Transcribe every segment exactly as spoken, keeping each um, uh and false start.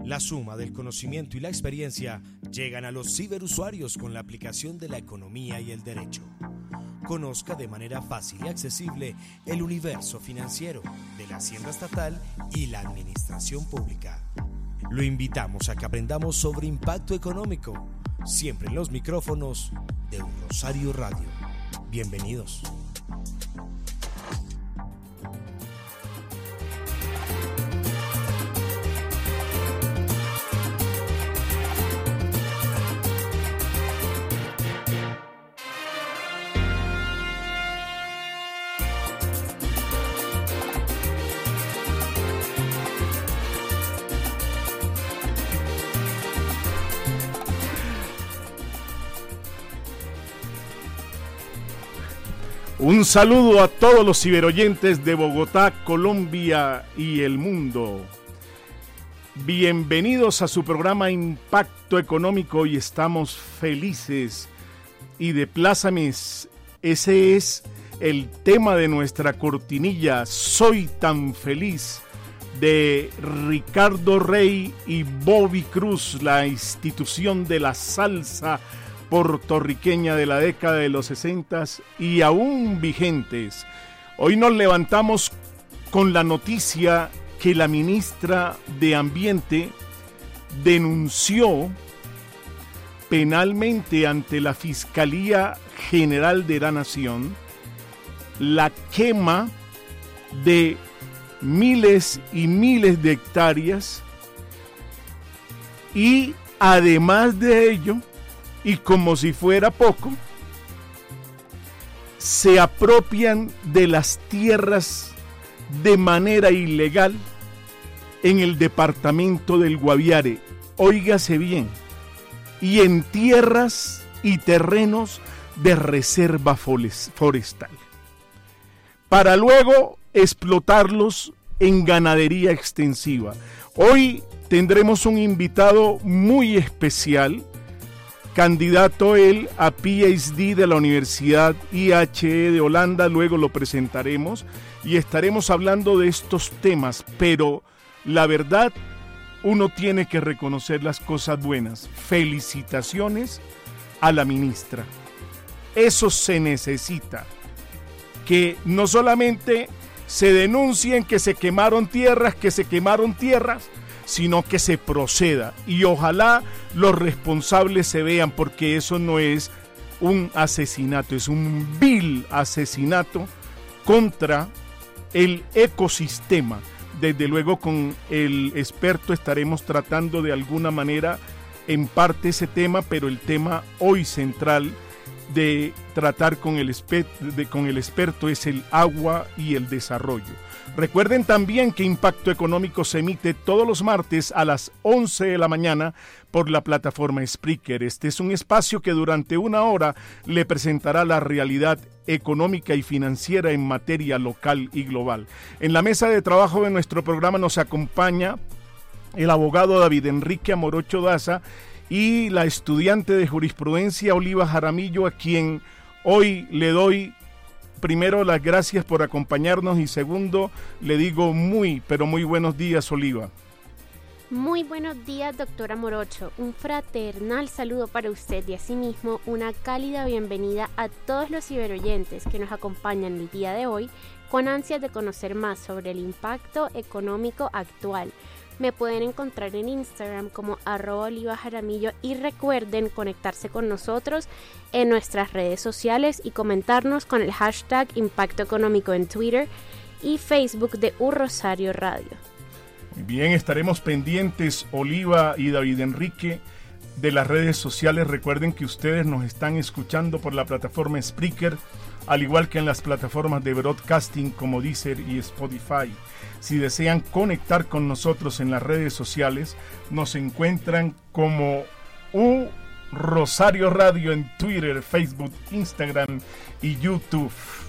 La suma del conocimiento y la experiencia llegan a los ciberusuarios con la aplicación de la economía y el derecho. Conozca de manera fácil y accesible el universo financiero de la Hacienda Estatal y la Administración Pública. Lo invitamos a que aprendamos sobre impacto económico, siempre en los micrófonos de Un Rosario Radio. Bienvenidos. Un saludo a todos los ciberoyentes de Bogotá, Colombia y el mundo. Bienvenidos a su programa Impacto Económico. Hoy estamos felices y de plácemes. Ese es el tema de nuestra cortinilla, Soy tan feliz, de Ricardo Rey y Bobby Cruz, la institución de la salsa puertorriqueña de la década de los sesentas y aún vigentes. Hoy nos levantamos con la noticia que la ministra de Ambiente denunció penalmente ante la Fiscalía General de la Nación la quema de miles y miles de hectáreas y además de ello, y como si fuera poco, se apropian de las tierras de manera ilegal en el departamento del Guaviare. Óigase bien, y en tierras y terrenos de reserva forestal, para luego explotarlos en ganadería extensiva. Hoy tendremos un invitado muy especial, candidato él a P H D de la Universidad I H E de Holanda, luego lo presentaremos y estaremos hablando de estos temas, pero la verdad, uno tiene que reconocer las cosas buenas. Felicitaciones a la ministra. Eso se necesita, que no solamente se denuncien que se quemaron tierras, que se quemaron tierras, sino que se proceda y ojalá los responsables se vean, porque eso no es un asesinato, es un vil asesinato contra el ecosistema. Desde luego con el experto estaremos tratando de alguna manera en parte ese tema, pero el tema hoy central de tratar con el, de, con el experto es el agua y el desarrollo. Recuerden también que Impacto Económico se emite todos los martes a las once de la mañana por la plataforma Spreaker. Este es un espacio que durante una hora le presentará la realidad económica y financiera en materia local y global. En la mesa de trabajo de nuestro programa nos acompaña el abogado David Enrique Amorocho Daza y la estudiante de jurisprudencia Oliva Jaramillo, a quien hoy le doy primero las gracias por acompañarnos y segundo le digo muy pero muy buenos días, Oliva. Muy buenos días, doctora Morocho. Un fraternal saludo para usted y asimismo una cálida bienvenida a todos los ciberoyentes que nos acompañan el día de hoy con ansias de conocer más sobre el impacto económico actual. Me pueden encontrar en Instagram como arroba Oliva Jaramillo y recuerden conectarse con nosotros en nuestras redes sociales y comentarnos con el hashtag Impacto Económico en Twitter y Facebook de Un Rosario Radio. Muy bien, estaremos pendientes, Oliva y David Enrique, de las redes sociales. Recuerden que ustedes nos están escuchando por la plataforma Spreaker, al igual que en las plataformas de broadcasting como Deezer y Spotify. Si desean conectar con nosotros en las redes sociales, nos encuentran como Un Rosario Radio en Twitter, Facebook, Instagram y YouTube.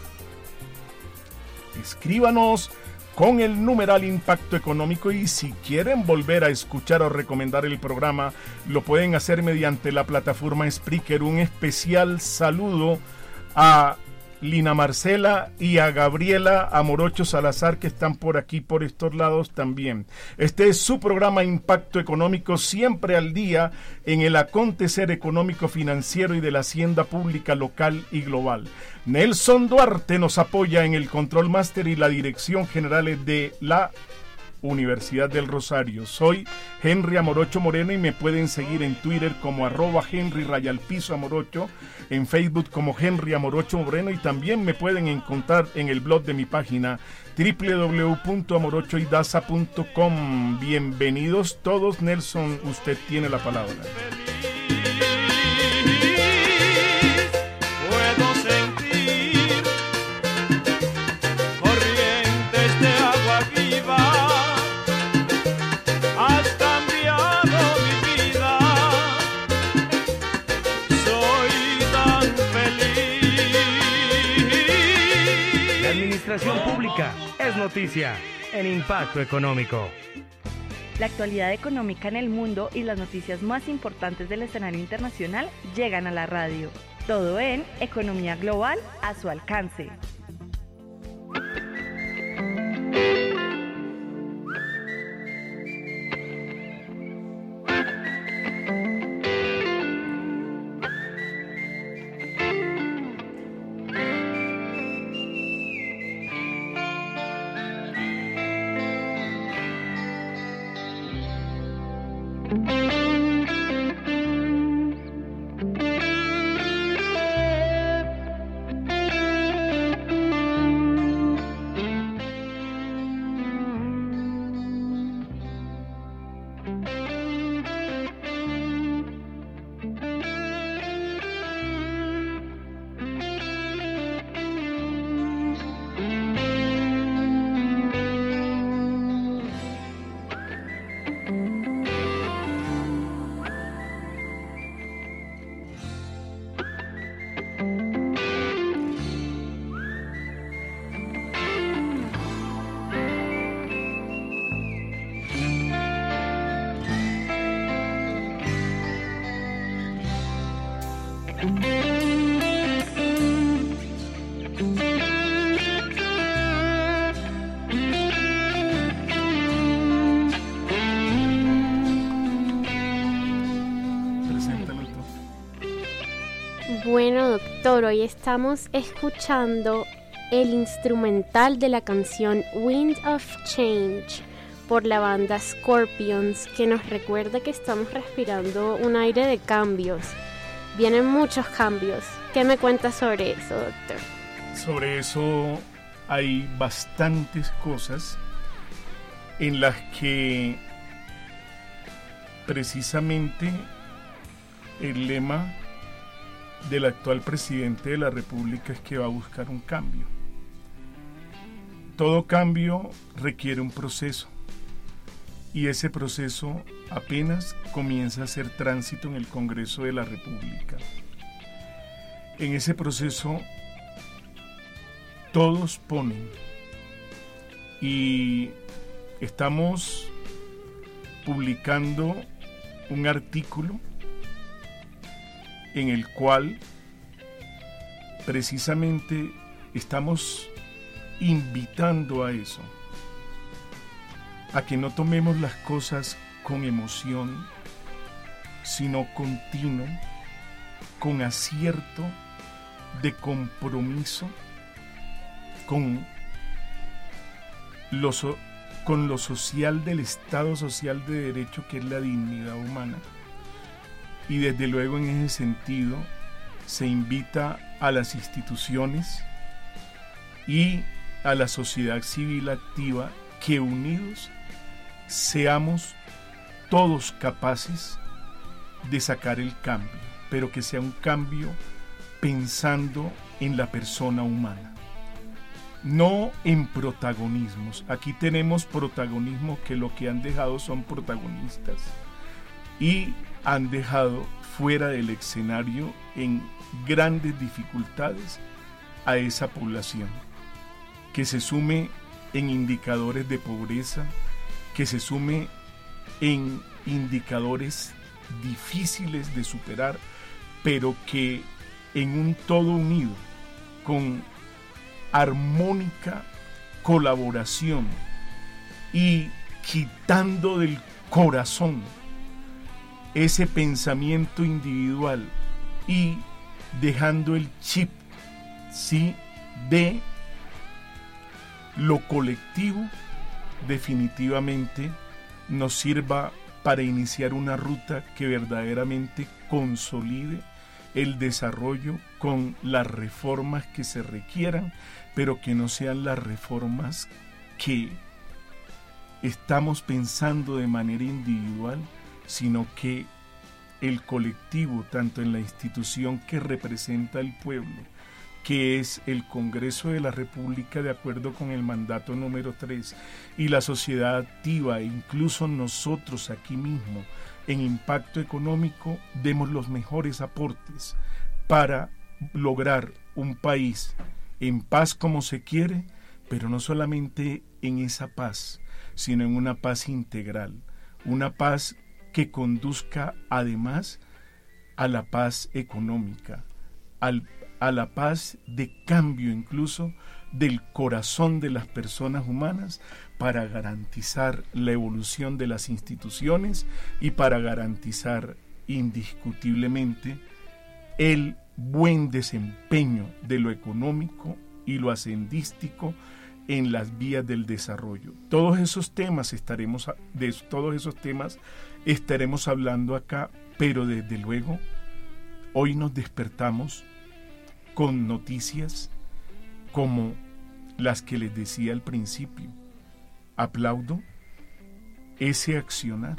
Escríbanos con el numeral Impacto Económico y si quieren volver a escuchar o recomendar el programa, lo pueden hacer mediante la plataforma Spreaker. Un especial saludo a Lina Marcela y a Gabriela Amorocho Salazar, que están por aquí, por estos lados también. Este es su programa Impacto Económico, siempre al día en el acontecer económico, financiero y de la hacienda pública local y global. Nelson Duarte nos apoya en el Control Máster y la Dirección General de la Universidad del Rosario. Soy Henry Amorocho Moreno y me pueden seguir en Twitter como arroba Henry Rayalpizo Amorocho, en Facebook como Henry Amorocho Moreno, y también me pueden encontrar en el blog de mi página doble u doble u doble u punto amorocho y daza punto com. Bienvenidos todos. Nelson, usted tiene la palabra. Administración pública es noticia en Impacto Económico. La actualidad económica en el mundo y las noticias más importantes del escenario internacional llegan a la radio. Todo en Economía Global a su alcance. Bueno, doctor, hoy estamos escuchando el instrumental de la canción Wind of Change por la banda Scorpions, que nos recuerda que estamos respirando un aire de cambios. Vienen muchos cambios. ¿Qué me cuentas sobre eso, doctor? Sobre eso hay bastantes cosas en las que precisamente el lema del actual presidente de la República es que va a buscar un cambio. Todo cambio requiere un proceso y ese proceso apenas comienza a hacer tránsito en el Congreso de la República. En ese proceso todos ponen y estamos publicando un artículo en el cual precisamente estamos invitando a eso, a que no tomemos las cosas con emoción, sino continuo, con acierto de compromiso con lo, so, con lo social del Estado Social de Derecho, que es la dignidad humana. Y desde luego en ese sentido se invita a las instituciones y a la sociedad civil activa que unidos seamos todos capaces de sacar el cambio, pero que sea un cambio pensando en la persona humana, no en protagonismos. Aquí tenemos protagonismos que lo que han dejado son protagonistas y han dejado fuera del escenario en grandes dificultades a esa población, que se sume en indicadores de pobreza, que se sume en indicadores difíciles de superar, pero que en un todo unido, con armónica colaboración y quitando del corazón ese pensamiento individual y dejando el chip, sí, de lo colectivo, definitivamente nos sirva para iniciar una ruta que verdaderamente consolide el desarrollo con las reformas que se requieran, pero que no sean las reformas que estamos pensando de manera individual, sino que el colectivo, tanto en la institución que representa al pueblo, que es el Congreso de la República de acuerdo con el mandato número tres, y la sociedad activa, e incluso nosotros aquí mismo, en impacto económico, demos los mejores aportes para lograr un país en paz como se quiere, pero no solamente en esa paz, sino en una paz integral, una paz que conduzca además a la paz económica, al, a la paz de cambio incluso del corazón de las personas humanas, para garantizar la evolución de las instituciones y para garantizar indiscutiblemente el buen desempeño de lo económico y lo hacendístico en las vías del desarrollo. Todos esos temas estaremos de todos esos temas estaremos hablando acá, pero desde luego hoy nos despertamos con noticias como las que les decía al principio. Aplaudo ese accionar,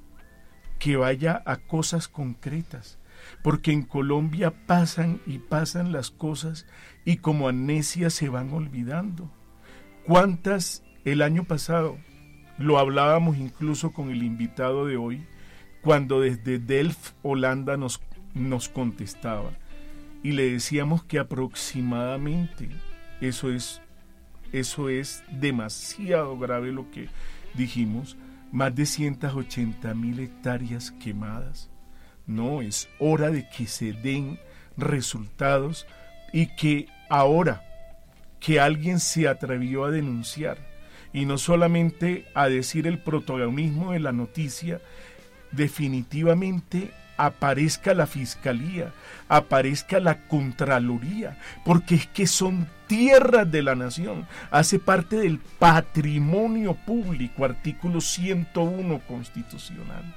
que vaya a cosas concretas, porque en Colombia pasan y pasan las cosas y como amnesia se van olvidando. ¿Cuántas el año pasado? Lo hablábamos incluso con el invitado de hoy, cuando desde Delft, Holanda, nos, nos contestaba y le decíamos que aproximadamente, eso es, eso es demasiado grave lo que dijimos, más de ciento ochenta mil hectáreas quemadas. No, es hora de que se den resultados y que ahora que alguien se atrevió a denunciar y no solamente a decir el protagonismo de la noticia, definitivamente aparezca la Fiscalía, aparezca la Contraloría, porque es que son tierras de la nación, hace parte del patrimonio público, artículo ciento uno constitucional.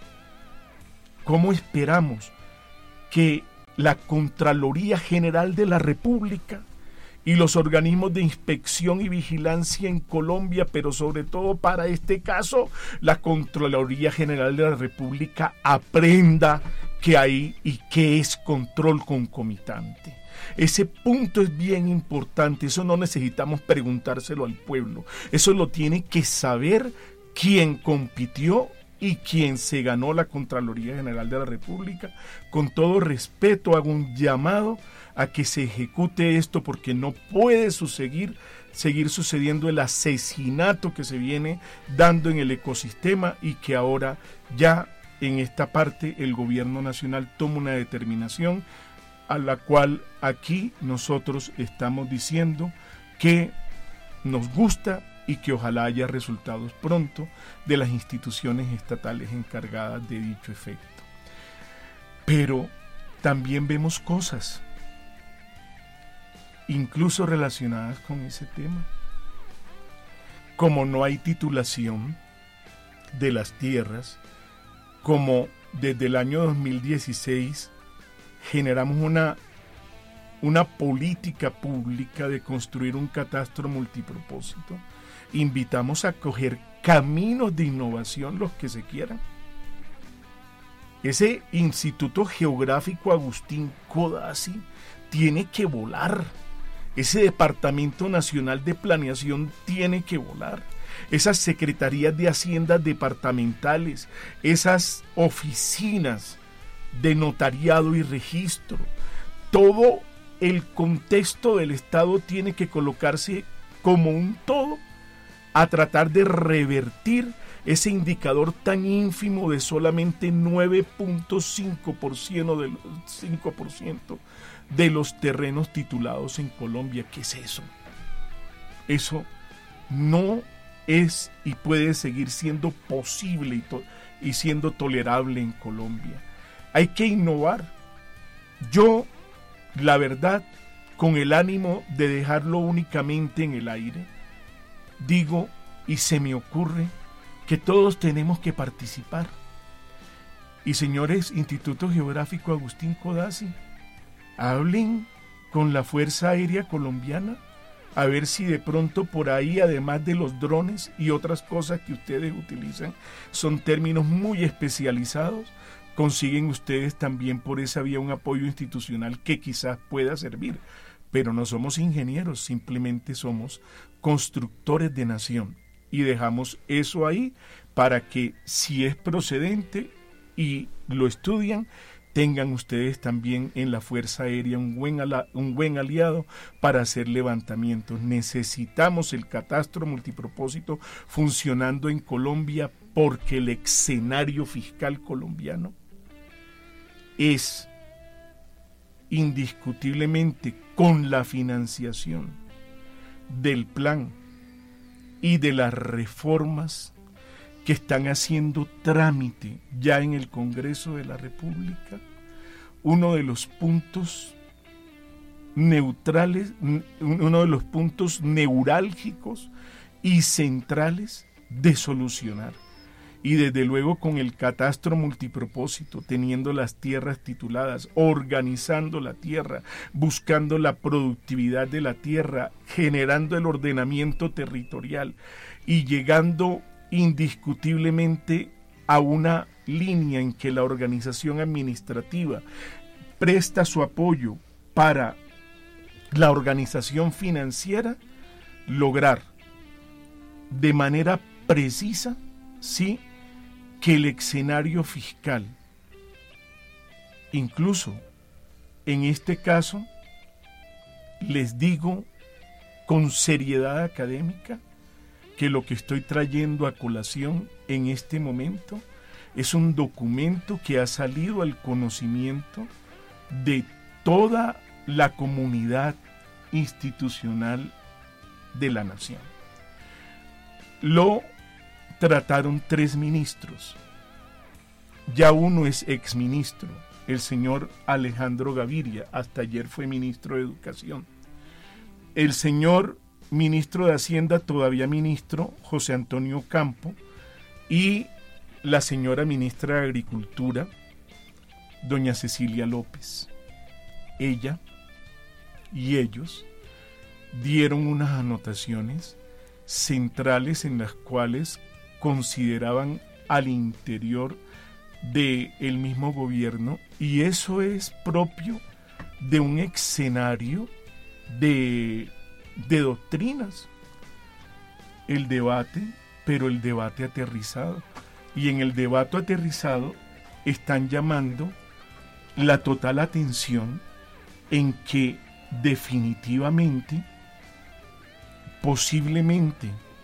¿Cómo esperamos que la Contraloría General de la República y los organismos de inspección y vigilancia en Colombia, pero sobre todo para este caso, la Contraloría General de la República aprenda que hay y que es control concomitante? Ese punto es bien importante, eso no necesitamos preguntárselo al pueblo, eso lo tiene que saber quien compitió y quien se ganó la Contraloría General de la República. Con todo respeto hago un llamado a que se ejecute esto, porque no puede suceder, seguir sucediendo el asesinato que se viene dando en el ecosistema y que ahora ya en esta parte el gobierno nacional toma una determinación a la cual aquí nosotros estamos diciendo que nos gusta y que ojalá haya resultados pronto de las instituciones estatales encargadas de dicho efecto. Pero también vemos cosas, incluso relacionadas con ese tema, como no hay titulación de las tierras, como desde el año dos mil dieciséis generamos una, una política pública de construir un catastro multipropósito. Invitamos a coger caminos de innovación los que se quieran. Ese Instituto Geográfico Agustín Codazzi tiene que volar. Ese Departamento Nacional de Planeación tiene que volar. Esas secretarías de Hacienda departamentales, esas oficinas de notariado y registro, todo el contexto del Estado tiene que colocarse como un todo a tratar de revertir ese indicador tan ínfimo de solamente nueve punto cinco por ciento de los, cinco por ciento de los terrenos titulados en Colombia. ¿Qué es eso? Eso no es y puede seguir siendo posible y, to- y siendo tolerable en Colombia. Hay que innovar. Yo, la verdad, con el ánimo de dejarlo únicamente en el aire, digo y se me ocurre que todos tenemos que participar. Y señores, Instituto Geográfico Agustín Codazzi, hablen con la Fuerza Aérea Colombiana a ver si de pronto por ahí, además de los drones y otras cosas que ustedes utilizan, son términos muy especializados, consiguen ustedes también por esa vía un apoyo institucional que quizás pueda servir. Pero no somos ingenieros, simplemente somos constructores de nación y dejamos eso ahí para que, si es procedente y lo estudian, tengan ustedes también en la Fuerza Aérea un buen, ala, un buen aliado para hacer levantamientos. Necesitamos el catastro multipropósito funcionando en Colombia porque el escenario fiscal colombiano es indiscutiblemente, con la financiación del plan y de las reformas que están haciendo trámite ya en el Congreso de la República, uno de los puntos neutrales, uno de los puntos neurálgicos y centrales de solucionar. Y desde luego con el catastro multipropósito, teniendo las tierras tituladas, organizando la tierra, buscando la productividad de la tierra, generando el ordenamiento territorial y llegando indiscutiblemente a una línea en que la organización administrativa presta su apoyo para la organización financiera, lograr de manera precisa, sí, que el escenario fiscal, incluso en este caso, les digo con seriedad académica que lo que estoy trayendo a colación en este momento es un documento que ha salido al conocimiento de toda la comunidad institucional de la nación. Lo trataron tres ministros. Ya uno es exministro, el señor Alejandro Gaviria, hasta ayer fue ministro de Educación. El señor ministro de Hacienda, todavía ministro, José Antonio Campo, y la señora ministra de Agricultura, doña Cecilia López. Ella y ellos dieron unas anotaciones centrales en las cuales consideraban al interior del mismo gobierno, y eso es propio de un escenario de, de doctrinas. El debate, pero el debate aterrizado. Y en el debate aterrizado están llamando la total atención en que definitivamente, posiblemente,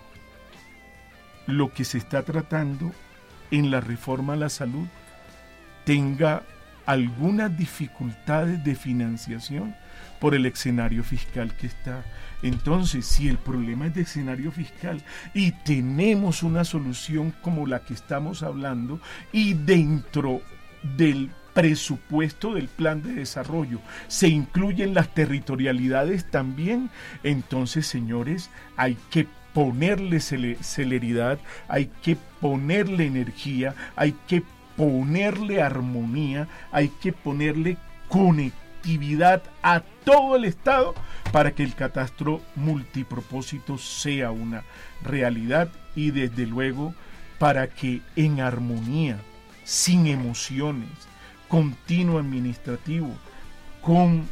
lo que se está tratando en la reforma a la salud tenga algunas dificultades de financiación por el escenario fiscal que está. Entonces, si el problema es de escenario fiscal y tenemos una solución como la que estamos hablando, y dentro del presupuesto del plan de desarrollo se incluyen las territorialidades también, entonces, señores, hay que ponerle celeridad, hay que ponerle energía, hay que ponerle armonía, hay que ponerle conectividad a todo el Estado para que el catastro multipropósito sea una realidad, y desde luego para que en armonía, sin emociones, continuo administrativo, con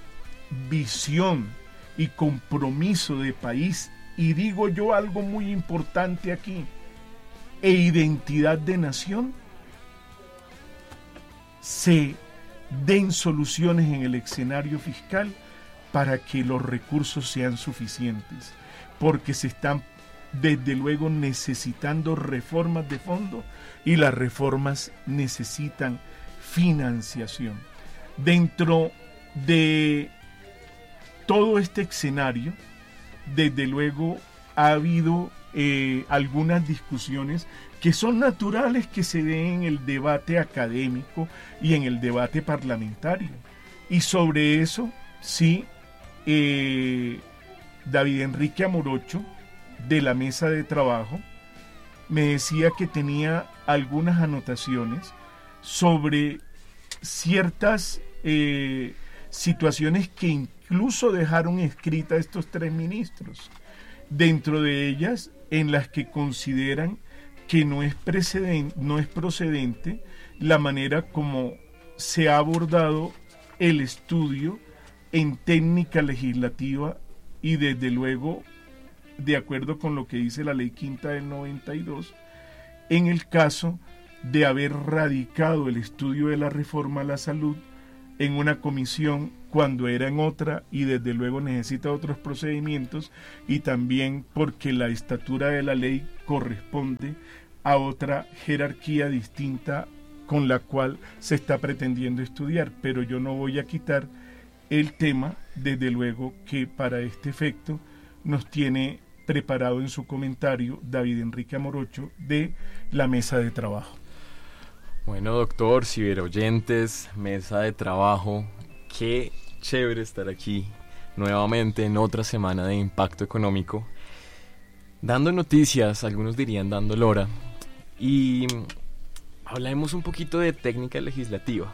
visión y compromiso de país, y digo yo algo muy importante aquí, e identidad de nación, se den soluciones en el escenario fiscal para que los recursos sean suficientes, porque se están desde luego necesitando reformas de fondo, y las reformas necesitan financiación. Dentro de todo este escenario, desde luego ha habido eh, algunas discusiones que son naturales que se den en el debate académico y en el debate parlamentario. Y sobre eso, sí, eh, David Enrique Amorocho, de la mesa de trabajo, me decía que tenía algunas anotaciones sobre ciertas eh, situaciones que incluso dejaron escritas estos tres ministros, dentro de ellas en las que consideran que no es precedente, no es procedente la manera como se ha abordado el estudio en técnica legislativa y desde luego de acuerdo con lo que dice la ley quinta del noventa y dos, en el caso de haber radicado el estudio de la reforma a la salud en una comisión cuando era en otra y desde luego necesita otros procedimientos y también porque la estatura de la ley corresponde a otra jerarquía distinta con la cual se está pretendiendo estudiar, pero yo no voy a quitar el tema, desde luego que para este efecto nos tiene preparado en su comentario David Enrique Amorocho de la mesa de trabajo. Bueno, doctor, ciberoyentes, mesa de trabajo, qué chévere estar aquí nuevamente en otra semana de Impacto Económico, dando noticias, algunos dirían dando lora, y hablaremos un poquito de técnica legislativa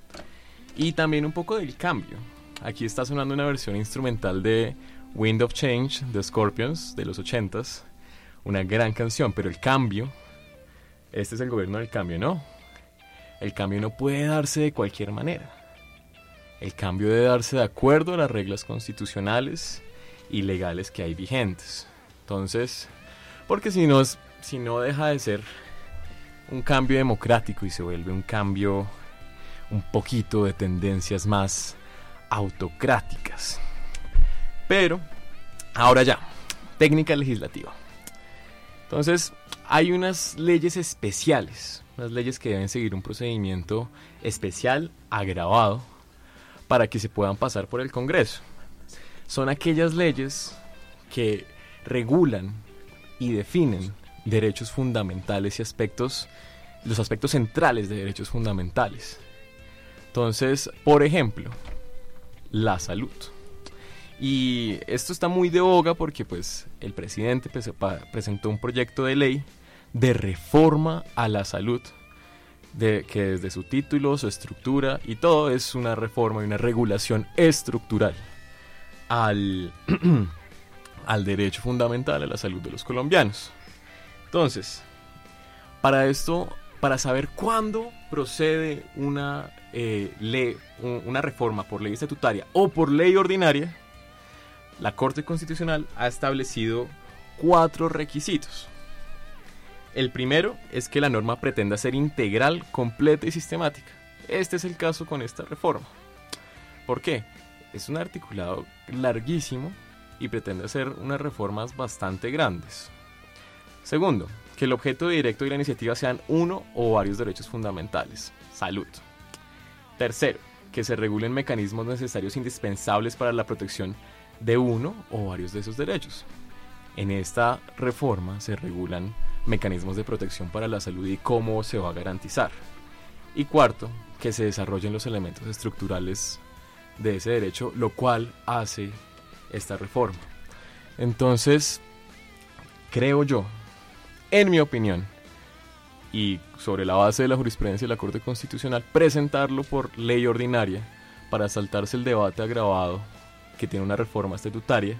y también un poco del cambio. Aquí está sonando una versión instrumental de Wind of Change de Scorpions de los ochentas, una gran canción, pero el cambio, este es el gobierno del cambio, ¿no? El cambio no puede darse de cualquier manera. El cambio debe darse de acuerdo a las reglas constitucionales y legales que hay vigentes. Entonces, porque si no, si no deja de ser un cambio democrático y se vuelve un cambio un poquito de tendencias más autocráticas. Pero, ahora ya, técnica legislativa. Entonces, hay unas leyes especiales, unas leyes que deben seguir un procedimiento especial, agravado, para que se puedan pasar por el Congreso. Son aquellas leyes que regulan y definen derechos fundamentales y aspectos, los aspectos centrales de derechos fundamentales. Entonces, por ejemplo, la salud. Y esto está muy de boga porque pues el presidente presentó un proyecto de ley de reforma a la salud, de, que desde su título, su estructura y todo es una reforma y una regulación estructural al, al derecho fundamental a la salud de los colombianos. Entonces, para esto, para saber cuándo procede una, eh, ley, una reforma por ley estatutaria o por ley ordinaria, la Corte Constitucional ha establecido cuatro requisitos. El primero es que la norma pretenda ser integral, completa y sistemática. Este es el caso con esta reforma. ¿Por qué? Es un articulado larguísimo y pretende hacer unas reformas bastante grandes. Segundo, que el objeto directo de la iniciativa sean uno o varios derechos fundamentales. Salud. Tercero, que se regulen mecanismos necesarios indispensables para la protección de uno o varios de esos derechos. En esta reforma se regulan mecanismos de protección para la salud y cómo se va a garantizar. Y cuarto, que se desarrollen los elementos estructurales de ese derecho, lo cual hace esta reforma. Entonces, creo yo, en mi opinión, y sobre la base de la jurisprudencia de la Corte Constitucional, presentarlo por ley ordinaria para saltarse el debate agravado que tiene una reforma estatutaria,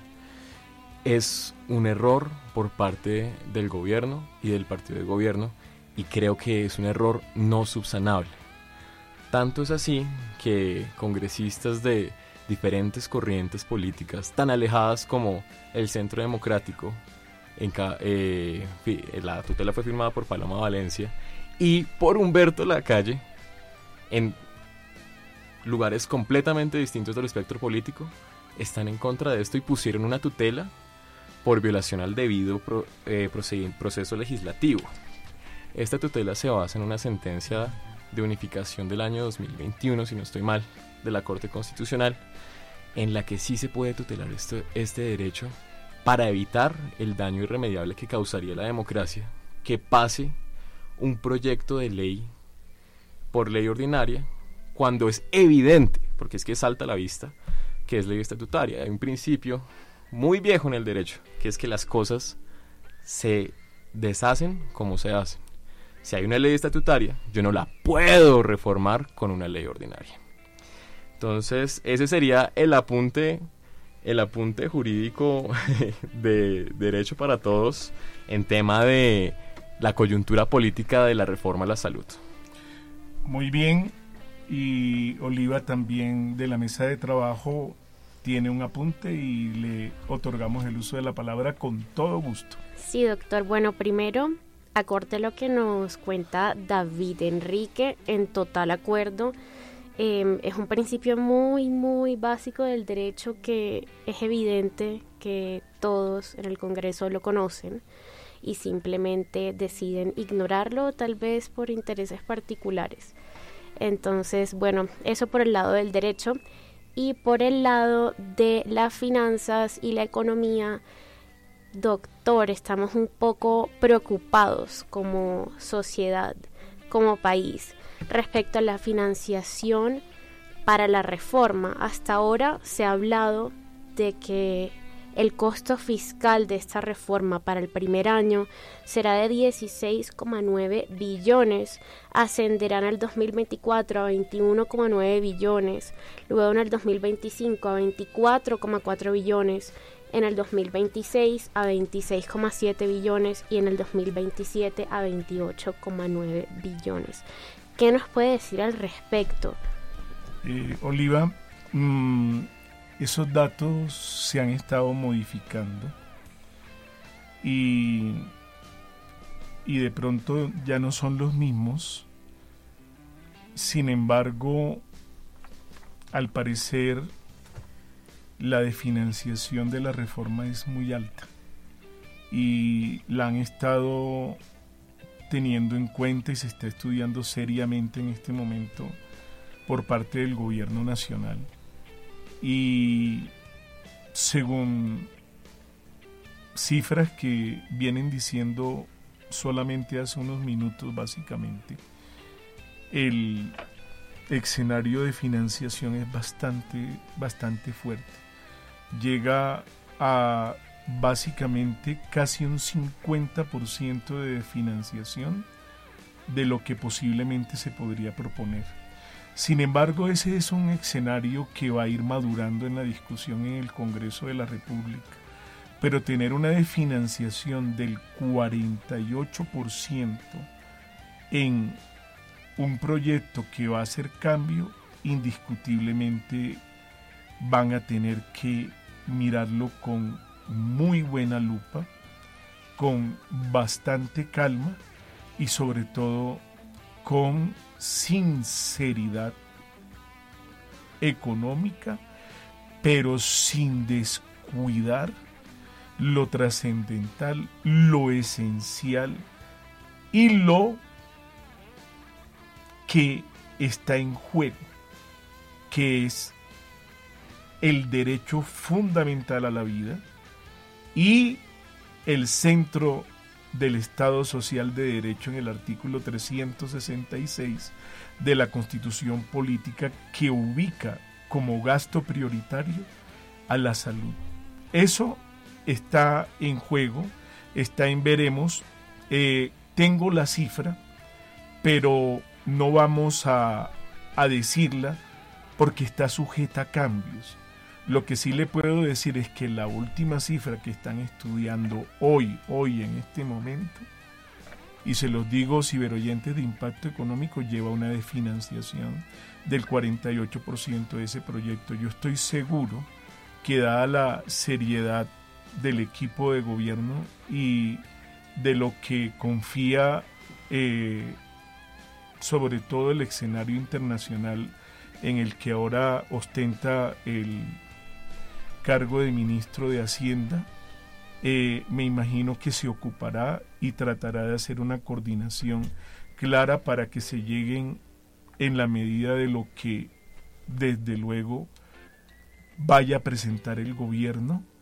es un error por parte del gobierno y del partido de gobierno, y creo que es un error no subsanable. Tanto es así que congresistas de diferentes corrientes políticas, tan alejadas como el Centro Democrático, en ca- eh, la tutela fue firmada por Paloma Valencia y por Humberto Lacalle, en lugares completamente distintos del espectro político, están en contra de esto y pusieron una tutela por violación al debido pro, eh, proceso legislativo. Esta tutela se basa en una sentencia de unificación del año dos mil veintiuno, si no estoy mal, de la Corte Constitucional, en la que sí se puede tutelar este, este derecho para evitar el daño irremediable que causaría la democracia, que pase un proyecto de ley por ley ordinaria cuando es evidente, porque es que salta a la vista, que es ley estatutaria. Hay un principio muy viejo en el derecho, que es que las cosas se deshacen como se hacen. Si hay una ley estatutaria, yo no la puedo reformar con una ley ordinaria. Entonces, ese sería el apunte, el apunte jurídico de Derecho para Todos en tema de la coyuntura política de la reforma a la salud. Muy bien, y Oliva también de la mesa de trabajo tiene un apunte y le otorgamos el uso de la palabra con todo gusto. Sí, doctor. Bueno, primero, acorde lo que nos cuenta David Enrique, en total acuerdo. Eh, es un principio muy, muy básico del derecho que es evidente que todos en el Congreso lo conocen y simplemente deciden ignorarlo, tal vez por intereses particulares. Entonces, bueno, eso por el lado del derecho. Y por el lado de las finanzas y la economía, doctor, estamos un poco preocupados como sociedad, como país, respecto a la financiación para la reforma. Hasta ahora se ha hablado de que el costo fiscal de esta reforma para el primer año será de dieciséis coma nueve billones, ascenderán al dos mil veinticuatro a veintiuno coma nueve billones, luego en el dos mil veinticinco a veinticuatro coma cuatro billones, en el dos mil veintiséis a veintiséis coma siete billones y en el dos mil veintisiete a veintiocho coma nueve billones. ¿Qué nos puede decir al respecto? Eh, Oliva, mmm, esos datos se han estado modificando y, y de pronto ya no son los mismos. Sin embargo, al parecer, la de financiación de la reforma es muy alta y la han estado teniendo en cuenta y se está estudiando seriamente en este momento por parte del gobierno nacional. Y según cifras que vienen diciendo solamente hace unos minutos, básicamente, el escenario de financiación es bastante, bastante fuerte. Llega a básicamente casi un cincuenta por ciento de financiación de lo que posiblemente se podría proponer. Sin embargo, ese es un escenario que va a ir madurando en la discusión en el Congreso de la República. Pero tener una desfinanciación del cuarenta y ocho por ciento en un proyecto que va a hacer cambio, indiscutiblemente van a tener que mirarlo con muy buena lupa, con bastante calma y sobre todo con sinceridad económica, pero sin descuidar lo trascendental, lo esencial y lo que está en juego, que es el derecho fundamental a la vida y el centro del Estado Social de Derecho en el artículo trescientos sesenta y seis de la Constitución Política, que ubica como gasto prioritario a la salud. Eso está en juego, está en veremos. Eh, tengo la cifra, pero no vamos a, a decirla porque está sujeta a cambios. Lo que sí le puedo decir es que la última cifra que están estudiando hoy, hoy en este momento, y se los digo ciberoyentes de Impacto Económico, lleva una desfinanciación del cuarenta y ocho por ciento de ese proyecto. Yo estoy seguro que dada la seriedad del equipo de gobierno y de lo que confía eh, sobre todo el escenario internacional en el que ahora ostenta el cargo de ministro de Hacienda, eh, me imagino que se ocupará y tratará de hacer una coordinación clara para que se lleguen en la medida de lo que desde luego vaya a presentar el gobierno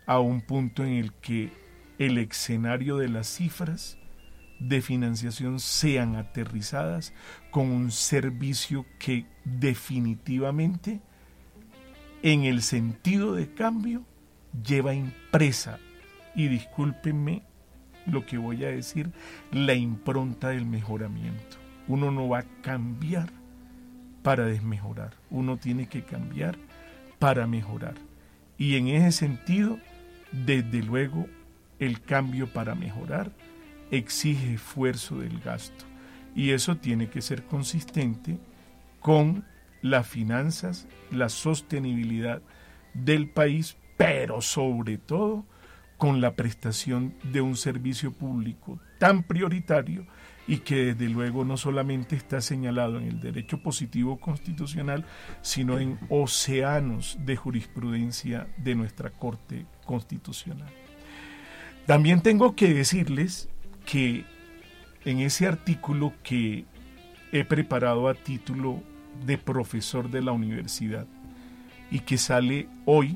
a un punto en el que el escenario de las cifras de financiación sean aterrizadas con un servicio que definitivamente, en el sentido de cambio, lleva impresa, y discúlpenme lo que voy a decir, la impronta del mejoramiento. Uno no va a cambiar para desmejorar, uno tiene que cambiar para mejorar. Y en ese sentido, desde luego, el cambio para mejorar exige esfuerzo del gasto. Y eso tiene que ser consistente con las finanzas, la sostenibilidad del país, pero sobre todo con la prestación de un servicio público tan prioritario y que desde luego no solamente está señalado en el derecho positivo constitucional, sino en océanos de jurisprudencia de nuestra Corte Constitucional. También tengo que decirles que en ese artículo que he preparado a título de profesor de la universidad y que sale hoy,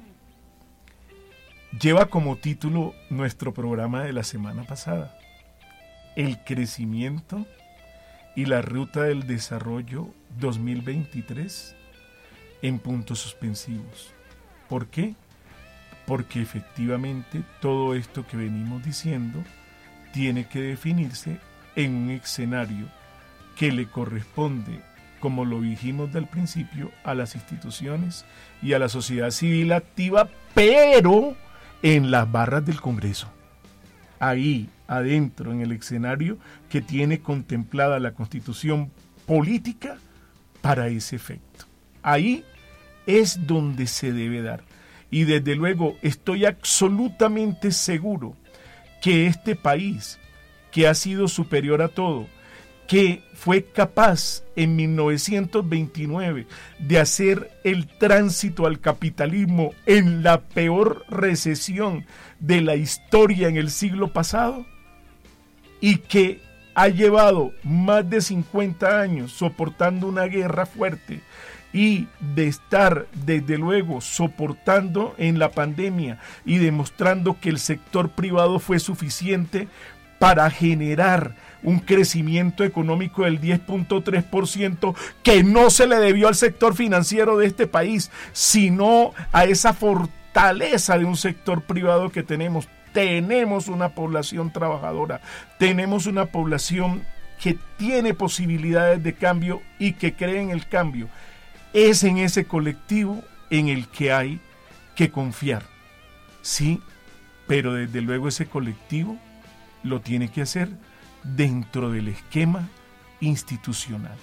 lleva como título nuestro programa de la semana pasada: El crecimiento y la ruta del desarrollo dos mil veintitrés en puntos suspensivos. ¿Por qué? Porque efectivamente todo esto que venimos diciendo tiene que definirse en un escenario que le corresponde, como lo dijimos del principio, a las instituciones y a la sociedad civil activa, pero en las barras del Congreso. Ahí, adentro, en el escenario que tiene contemplada la Constitución política para ese efecto. Ahí es donde se debe dar. Y desde luego estoy absolutamente seguro que este país, que ha sido superior a todo, que fue capaz en mil novecientos veintinueve de hacer el tránsito al capitalismo en la peor recesión de la historia en el siglo pasado, y que ha llevado más de cincuenta años soportando una guerra fuerte y de estar desde luego soportando en la pandemia y demostrando que el sector privado fue suficiente para generar un crecimiento económico del diez punto tres por ciento que no se le debió al sector financiero de este país, sino a esa fortaleza de un sector privado que tenemos. Tenemos una población trabajadora, tenemos una población que tiene posibilidades de cambio y que cree en el cambio. Es en ese colectivo en el que hay que confiar, sí, pero desde luego ese colectivo lo tiene que hacer dentro del esquema institucional.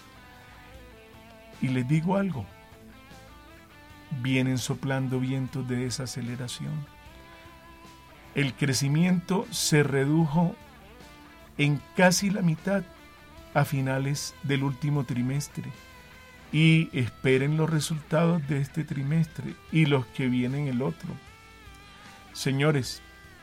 Y les digo algo, vienen soplando vientos de desaceleración. El crecimiento se redujo en casi la mitad a finales del último trimestre. Y esperen los resultados de este trimestre y los que vienen el otro. Señores,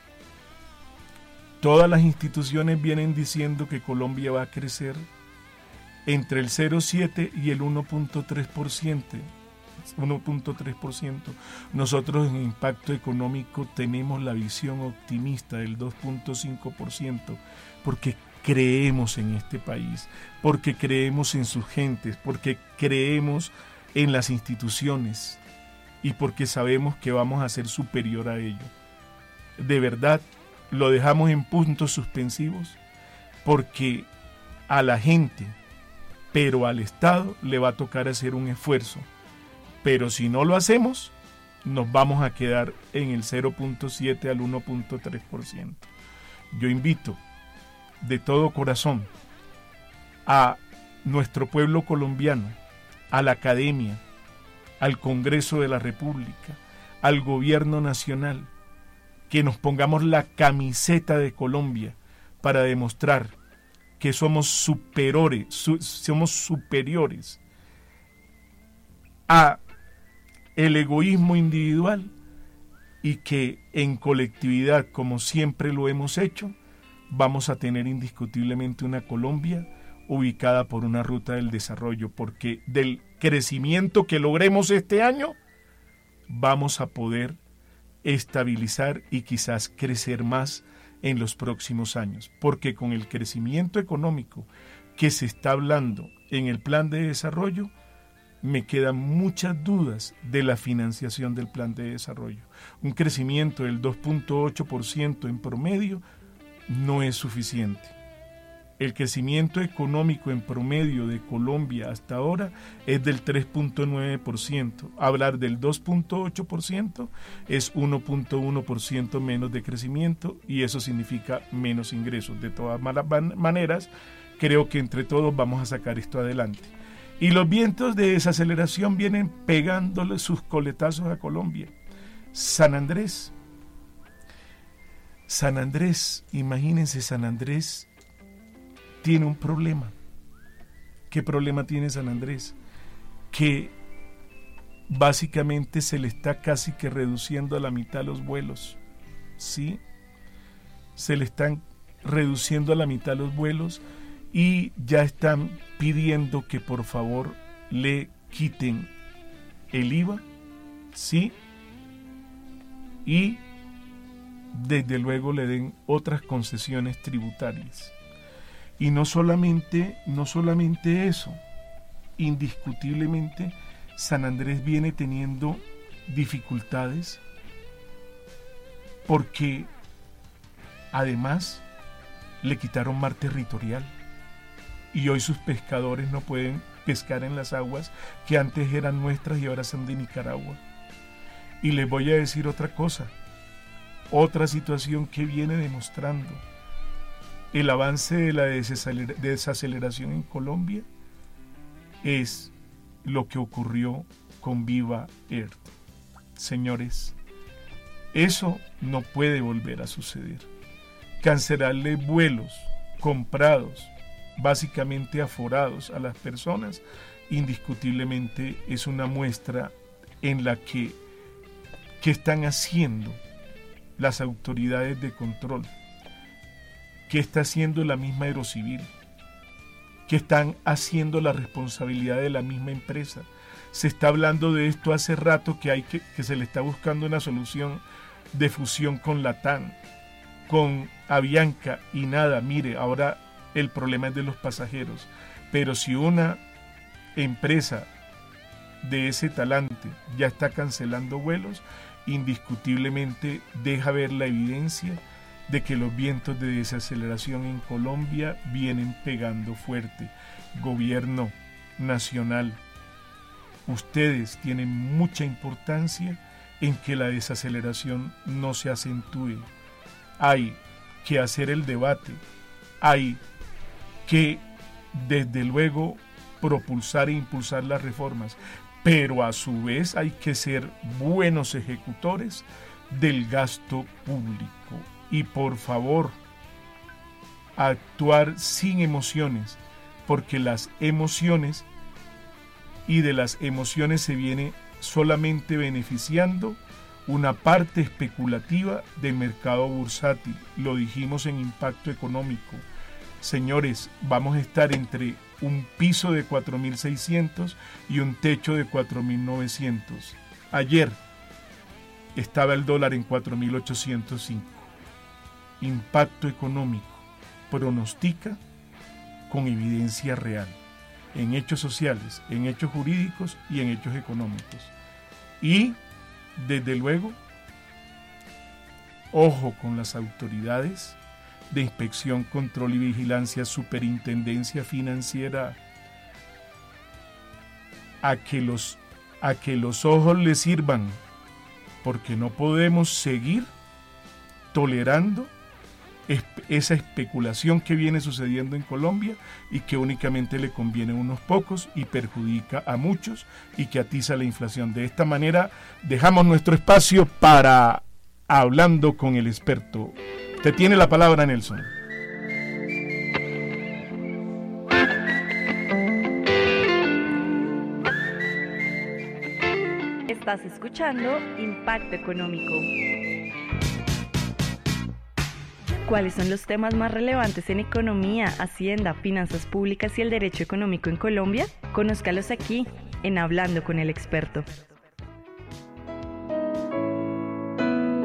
todas las instituciones vienen diciendo que Colombia va a crecer entre el cero punto siete y el uno punto tres por ciento. uno punto tres por ciento. Nosotros en Impacto Económico tenemos la visión optimista del dos punto cinco por ciento porque creemos en este país, porque creemos en sus gentes, porque creemos en las instituciones y porque sabemos que vamos a ser superior a ello. De verdad, lo dejamos en puntos suspensivos porque a la gente, pero al Estado le va a tocar hacer un esfuerzo. Pero si no lo hacemos, nos vamos a quedar en el cero punto siete al uno punto tres por ciento. Yo invito de todo corazón a nuestro pueblo colombiano, a la academia, al Congreso de la República, al gobierno nacional, que nos pongamos la camiseta de Colombia para demostrar que somos superiores, su, somos superiores a el egoísmo individual y que en colectividad, como siempre lo hemos hecho, vamos a tener indiscutiblemente una Colombia ubicada por una ruta del desarrollo, porque del crecimiento que logremos este año vamos a poder estabilizar y quizás crecer más en los próximos años, porque con el crecimiento económico que se está hablando en el plan de desarrollo, me quedan muchas dudas de la financiación del plan de desarrollo. Un crecimiento del dos punto ocho por ciento en promedio no es suficiente. El crecimiento económico en promedio de Colombia hasta ahora es del tres punto nueve por ciento. Hablar del dos punto ocho por ciento es uno punto uno por ciento menos de crecimiento y eso significa menos ingresos. De todas maneras, creo que entre todos vamos a sacar esto adelante. Y los vientos de desaceleración vienen pegándole sus coletazos a Colombia. San Andrés. San Andrés, imagínense, San Andrés tiene un problema. ¿Qué problema tiene San Andrés? Que básicamente se le está casi que reduciendo a la mitad los vuelos. ¿Sí? Se le están reduciendo a la mitad los vuelos y ya están pidiendo que por favor le quiten el I V A, ¿sí? Y desde luego le den otras concesiones tributarias. Y no solamente, no solamente eso, indiscutiblemente San Andrés viene teniendo dificultades porque además le quitaron mar territorial y hoy sus pescadores no pueden pescar en las aguas que antes eran nuestras y ahora son de Nicaragua. Y les voy a decir otra cosa, otra situación que viene demostrando el avance de la desaceleración en Colombia es lo que ocurrió con Viva Air. Señores, eso no puede volver a suceder. Cancelarle vuelos comprados, básicamente aforados a las personas, indiscutiblemente es una muestra en la que, que están haciendo las autoridades de control, que está haciendo la misma Aerocivil, que están haciendo la responsabilidad de la misma empresa. Se está hablando de esto hace rato, que hay que, que se le está buscando una solución de fusión con Latam, con Avianca y nada. Mire, ahora el problema es de los pasajeros, pero si una empresa de ese talante ya está cancelando vuelos, indiscutiblemente deja ver la evidencia de que los vientos de desaceleración en Colombia vienen pegando fuerte. Gobierno nacional, ustedes tienen mucha importancia en que la desaceleración no se acentúe. Hay que hacer el debate, hay que desde luego propulsar e impulsar las reformas, pero a su vez hay que ser buenos ejecutores del gasto público. Y por favor, actuar sin emociones, porque las emociones y de las emociones se viene solamente beneficiando una parte especulativa del mercado bursátil. Lo dijimos en Impacto Económico. Señores, vamos a estar entre un piso de cuatro mil seiscientos y un techo de cuatro mil novecientos. Ayer estaba el dólar en cuatro mil ochocientos cinco. Impacto Económico pronostica con evidencia real, en hechos sociales, en hechos jurídicos y en hechos económicos. Y, desde luego, ojo con las autoridades de inspección, control y vigilancia, superintendencia financiera, a que los, a que los ojos les sirvan, porque no podemos seguir tolerando esa especulación que viene sucediendo en Colombia y que únicamente le conviene a unos pocos y perjudica a muchos y que atiza la inflación. De esta manera dejamos nuestro espacio para Hablando con el Experto. Te tiene la palabra, Nelson. Estás escuchando Impacto Económico. ¿Cuáles son los temas más relevantes en economía, hacienda, finanzas públicas y el derecho económico en Colombia? Conózcalos aquí, en Hablando con el Experto.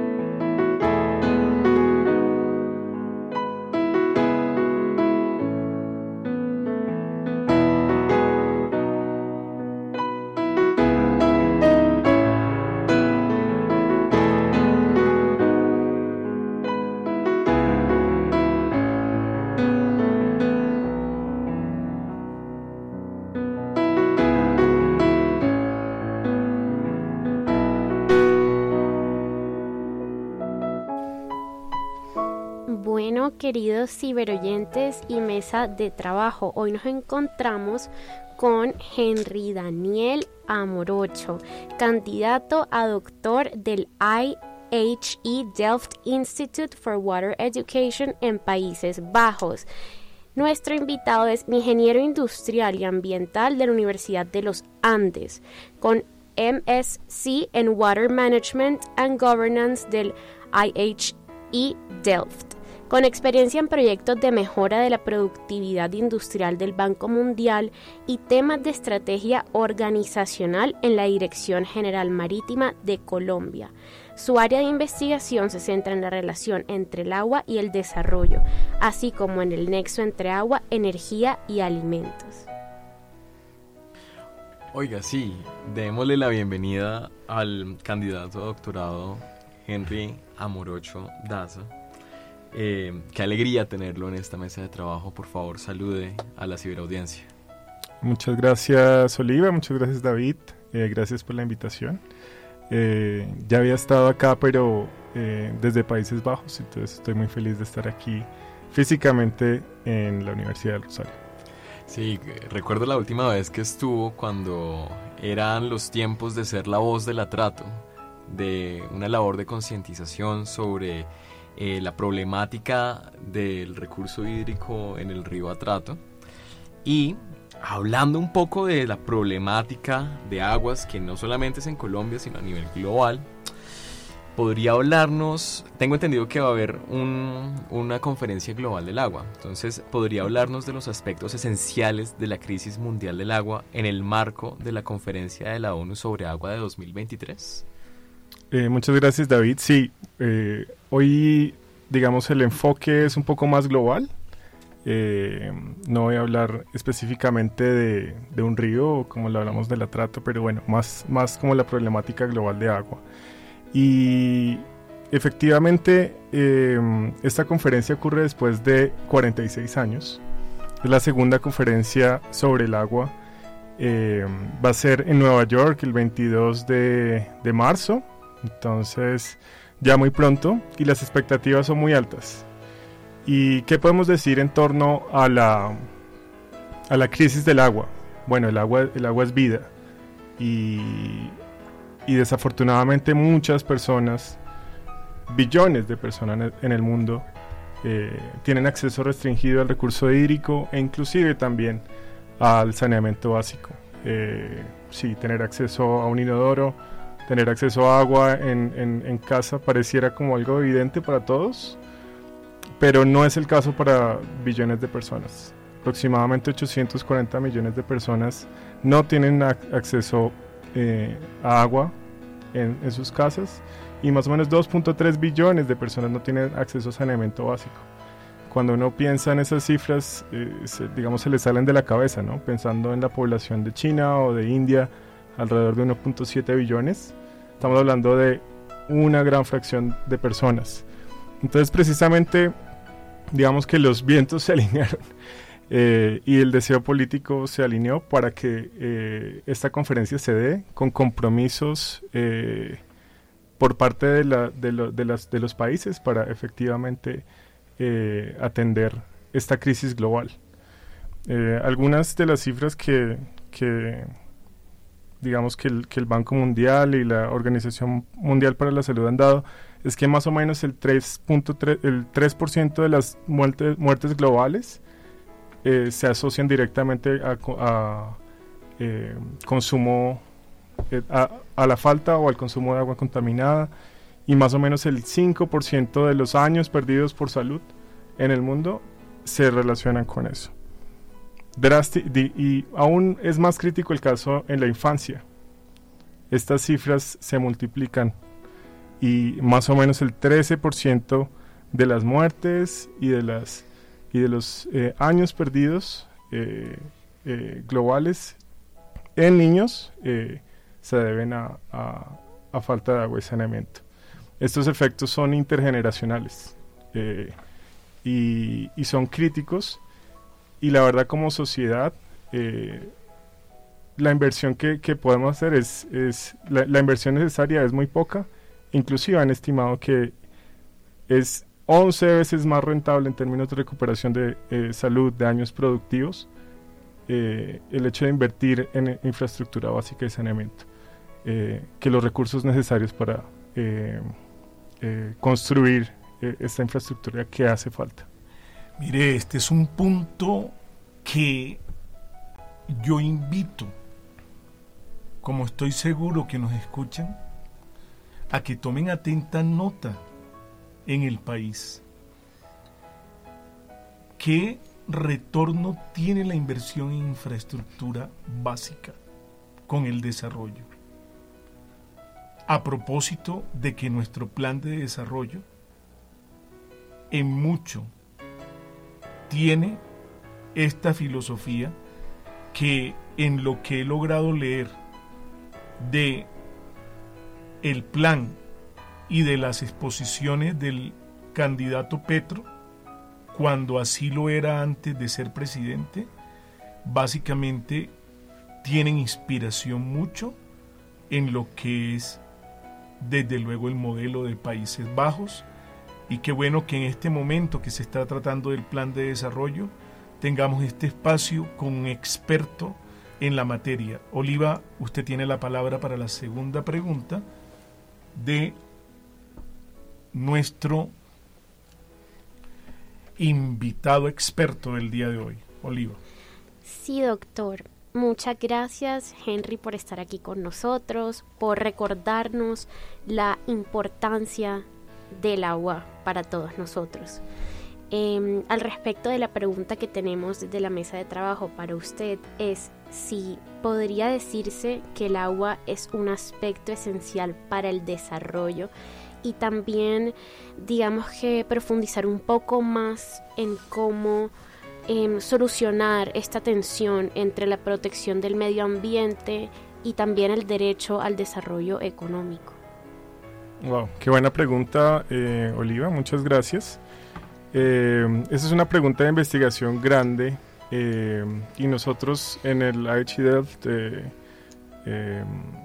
queridos ciberoyentes y mesa de trabajo. Hoy nos encontramos con Henry Daniel Amorocho, candidato a doctor del I H E Delft Institute for Water Education en Países Bajos. Nuestro invitado es ingeniero industrial y ambiental de la Universidad de los Andes, con M S C en Water Management and Governance del I H E Delft, con experiencia en proyectos de mejora de la productividad industrial del Banco Mundial y temas de estrategia organizacional en la Dirección General Marítima de Colombia. Su área de investigación se centra en la relación entre el agua y el desarrollo, así como en el nexo entre agua, energía y alimentos. Oiga, sí, démosle la bienvenida al candidato a doctorado Henry Amorocho Daza. Eh, qué alegría tenerlo en esta mesa de trabajo. Por favor, salude a la ciberaudiencia. Muchas gracias, Oliva. Muchas gracias, David. Eh, gracias por la invitación. Eh, ya había estado acá, pero eh, desde Países Bajos, entonces estoy muy feliz de estar aquí físicamente en la Universidad del Rosario. Sí, recuerdo la última vez que estuvo cuando eran los tiempos de ser la voz del atrato, de una labor de concientización sobre eh, la problemática del recurso hídrico en el río Atrato, y hablando un poco de la problemática de aguas, que no solamente es en Colombia, sino a nivel global, podría hablarnos, tengo entendido que va a haber un, una conferencia global del agua, entonces podría hablarnos de los aspectos esenciales de la crisis mundial del agua en el marco de la conferencia de la ONU sobre agua de dos mil veintitrés. Eh, muchas gracias, David. Sí, eh, hoy digamos el enfoque es un poco más global. Eh, no voy a hablar específicamente de, de un río como lo hablamos del atrato, pero bueno, más, más como la problemática global de agua. Y efectivamente eh, esta conferencia ocurre después de cuarenta y seis años. Es la segunda conferencia sobre el agua. Eh, va a ser en Nueva York el veintidós de marzo, entonces ya muy pronto, y las expectativas son muy altas. ¿Y qué podemos decir en torno a la, a la crisis del agua? Bueno, el agua, el agua es vida y, y desafortunadamente muchas personas, billones de personas en el mundo, eh, tienen acceso restringido al recurso hídrico e inclusive también al saneamiento básico. Eh, sí, tener acceso a un inodoro, tener acceso a agua en, en, en casa pareciera como algo evidente para todos, pero no es el caso para billones de personas. Aproximadamente ochocientos cuarenta millones de personas no tienen ac- acceso eh, a agua en, en sus casas, y más o menos dos punto tres billones de personas no tienen acceso a saneamiento básico. Cuando uno piensa en esas cifras, eh, se, digamos, se le salen de la cabeza, ¿no? Pensando en la población de China o de India, alrededor de uno punto siete billones, estamos hablando de una gran fracción de personas. Entonces, precisamente, digamos que los vientos se alinearon eh, y el deseo político se alineó para que eh, esta conferencia se dé con compromisos eh, por parte de, la, de, lo, de, las, de los países para efectivamente eh, atender esta crisis global. Eh, algunas de las cifras que, que digamos que el, que el Banco Mundial y la Organización Mundial para la Salud han dado es que más o menos el tres punto tres, el tres por ciento de las muertes, muertes globales eh, se asocian directamente a, a eh, consumo, eh, a, a la falta o al consumo de agua contaminada, y más o menos el cinco por ciento de los años perdidos por salud en el mundo se relacionan con eso. Drasti- di- y aún es más crítico el caso en la infancia. Estas cifras se multiplican y más o menos el trece por ciento de las muertes y de, las, y de los eh, años perdidos eh, eh, globales en niños eh, se deben a, a, a falta de agua y saneamiento. Estos efectos son intergeneracionales eh, y, y son críticos, y la verdad como sociedad eh, la inversión que, que podemos hacer es, es la, la inversión necesaria es muy poca. Inclusive han estimado que es once veces más rentable en términos de recuperación de eh, salud, de años productivos, eh, el hecho de invertir en infraestructura básica de saneamiento, eh, que los recursos necesarios para eh, eh, construir eh, esta infraestructura que hace falta. Mire, este es un punto que yo invito, como estoy seguro que nos escuchan, a que tomen atenta nota en el país. ¿Qué retorno tiene la inversión en infraestructura básica con el desarrollo? A propósito de que nuestro plan de desarrollo en mucho tiene esta filosofía que, en lo que he logrado leer de el plan y de las exposiciones del candidato Petro, cuando así lo era antes de ser presidente, básicamente tienen inspiración mucho en lo que es desde luego el modelo de Países Bajos, y qué bueno que en este momento que se está tratando del plan de desarrollo tengamos este espacio con un experto en la materia. Oliva, usted tiene la palabra para la segunda pregunta de nuestro invitado experto del día de hoy. Oliva. Sí, doctor. Muchas gracias, Henry, por estar aquí con nosotros, por recordarnos la importancia del agua para todos nosotros. Eh, al respecto de la pregunta que tenemos desde la mesa de trabajo para usted es si podría decirse que el agua es un aspecto esencial para el desarrollo, y también digamos que profundizar un poco más en cómo eh, solucionar esta tensión entre la protección del medio ambiente y también el derecho al desarrollo económico. Wow, qué buena pregunta, eh, Oliva, muchas gracias. Eh, esa es una pregunta de investigación grande, eh, y nosotros en el I H E Delft eh, eh,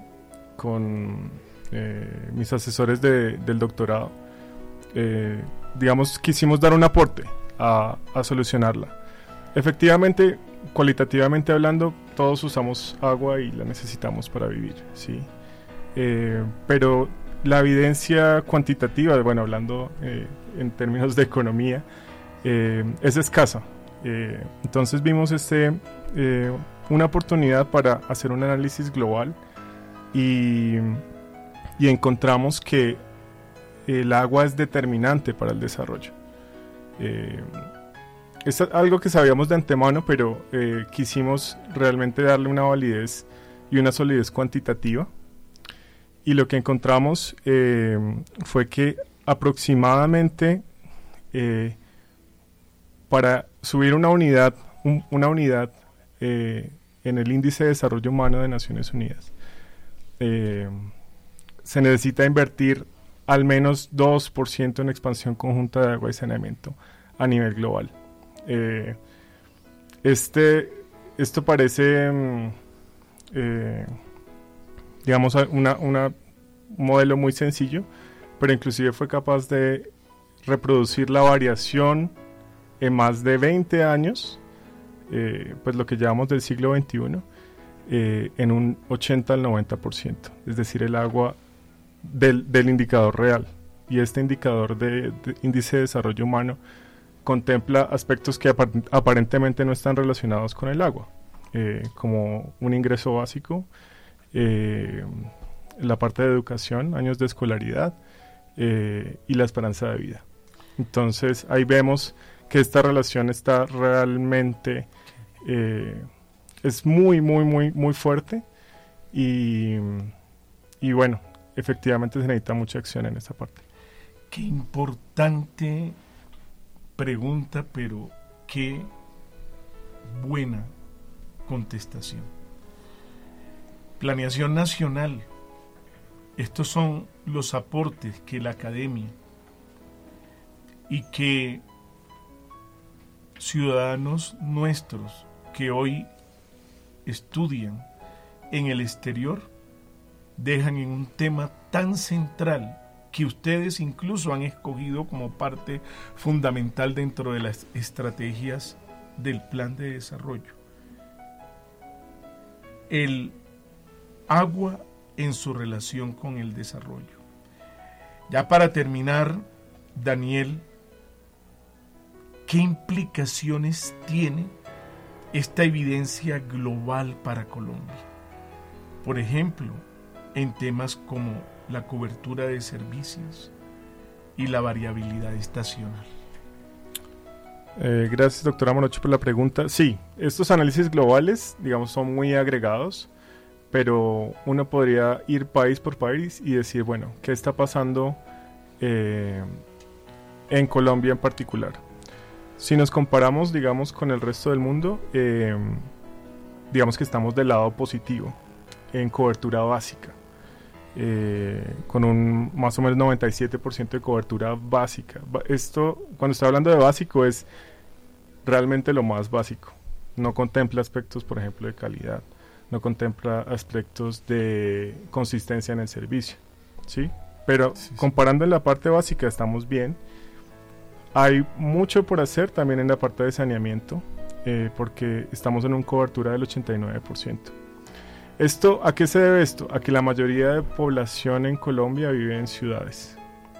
con eh, mis asesores de, del doctorado, eh, digamos, quisimos dar un aporte a, a solucionarla. Efectivamente, cualitativamente hablando, todos usamos agua y la necesitamos para vivir, ¿sí? Eh, pero la evidencia cuantitativa, bueno, hablando eh, en términos de economía, eh, es escasa. Eh, entonces vimos este, eh, una oportunidad para hacer un análisis global y, y encontramos que el agua es determinante para el desarrollo. Eh, es algo que sabíamos de antemano, pero eh, quisimos realmente darle una validez y una solidez cuantitativa. Y lo que encontramos eh, fue que aproximadamente eh, para subir una unidad, un, una unidad eh, en el Índice de Desarrollo Humano de Naciones Unidas, eh, se necesita invertir al menos dos por ciento en expansión conjunta de agua y saneamiento a nivel global. Eh, este, esto parece, eh, digamos, una, una, un modelo muy sencillo, pero inclusive fue capaz de reproducir la variación en más de veinte años, eh, pues lo que llamamos del siglo veintiuno, eh, en un ochenta al noventa por ciento, es decir, el agua del, del indicador real. Y este indicador de, de índice de desarrollo humano contempla aspectos que apar aparentemente no están relacionados con el agua, eh, como un ingreso básico, eh, la parte de educación, años de escolaridad eh, y la esperanza de vida. Entonces ahí vemos que esta relación está realmente, eh, es muy, muy, muy, muy fuerte y, y bueno, efectivamente se necesita mucha acción en esta parte. Qué importante pregunta, pero qué buena contestación. Planeación nacional. Estos son los aportes que la academia y que ciudadanos nuestros que hoy estudian en el exterior dejan en un tema tan central que ustedes incluso han escogido como parte fundamental dentro de las estrategias del plan de desarrollo. El agua en su relación con el desarrollo. Ya para terminar, Daniel, ¿qué implicaciones tiene esta evidencia global para Colombia? Por ejemplo, en temas como la cobertura de servicios y la variabilidad estacional. Eh, gracias, doctora Morocho, por la pregunta. Sí, estos análisis globales, digamos, son muy agregados, pero uno podría ir país por país y decir, bueno, ¿qué está pasando eh, en Colombia en particular? Si nos comparamos, digamos, con el resto del mundo, eh, digamos que estamos del lado positivo en cobertura básica, eh, con un más o menos noventa y siete por ciento de cobertura básica. Esto, cuando estoy hablando de básico, es realmente lo más básico. No contempla aspectos, por ejemplo, de calidad, no contempla aspectos de consistencia en el servicio, ¿sí? Pero sí, sí. Comparando en la parte básica estamos bien. Hay mucho por hacer también en la parte de saneamiento, eh, porque estamos en una cobertura del ochenta y nueve por ciento. ¿Esto, ¿A qué se debe esto? A que la mayoría de población en Colombia vive en ciudades,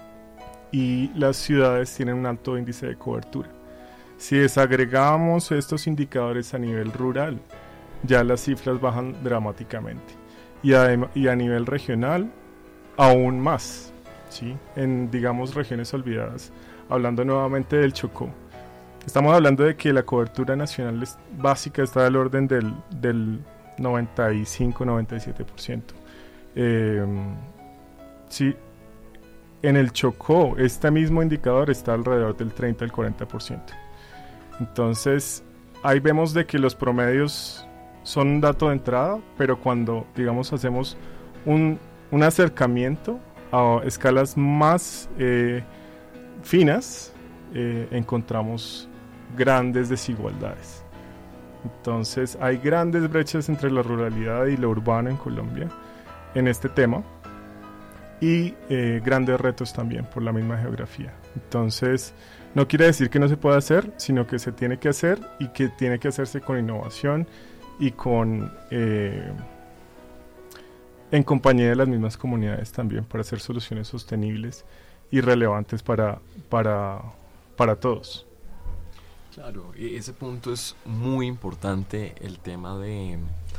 y las ciudades tienen un alto índice de cobertura. Si desagregamos estos indicadores a nivel rural, ya las cifras bajan dramáticamente, y a, y a nivel regional aún más, ¿sí? En, digamos, regiones olvidadas, hablando nuevamente del Chocó, estamos hablando de que la cobertura nacional es, básica está del orden del, del noventa y cinco a noventa y siete por ciento. Eh, sí, en el Chocó este mismo indicador está alrededor del treinta al cuarenta por ciento. Entonces ahí vemos de que los promedios son un dato de entrada, pero cuando, digamos, hacemos un, un acercamiento a escalas más eh, finas, eh, encontramos grandes desigualdades. Entonces hay grandes brechas entre la ruralidad y lo urbano en Colombia en este tema, y eh, grandes retos también por la misma geografía. Entonces no quiere decir que no se pueda hacer, sino que se tiene que hacer, y que tiene que hacerse con innovación y con eh, en compañía de las mismas comunidades también, para hacer soluciones sostenibles y relevantes para, para, para todos. Claro, ese punto es muy importante, el tema de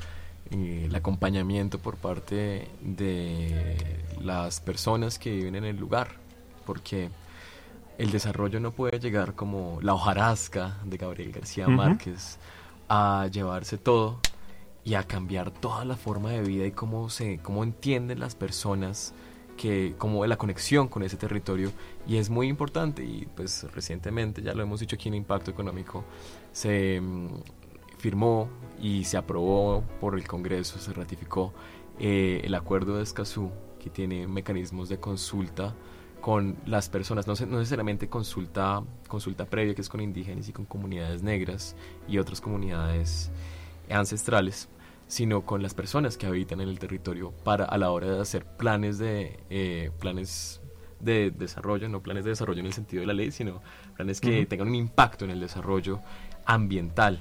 eh, el acompañamiento por parte de las personas que viven en el lugar, porque el desarrollo no puede llegar como la hojarasca de Gabriel García uh-huh. Márquez a llevarse todo y a cambiar toda la forma de vida y cómo se cómo entienden las personas, que como la conexión con ese territorio, y es muy importante. Y pues recientemente, ya lo hemos dicho aquí en Impacto Económico, se um, firmó y se aprobó por el Congreso, se ratificó eh, el acuerdo de Escazú, que tiene mecanismos de consulta con las personas, no, no necesariamente consulta, consulta previa, que es con indígenas y con comunidades negras y otras comunidades ancestrales, sino con las personas que habitan en el territorio, para a la hora de hacer planes de eh, planes de desarrollo, no planes de desarrollo en el sentido de la ley, sino planes que uh-huh. tengan un impacto en el desarrollo ambiental.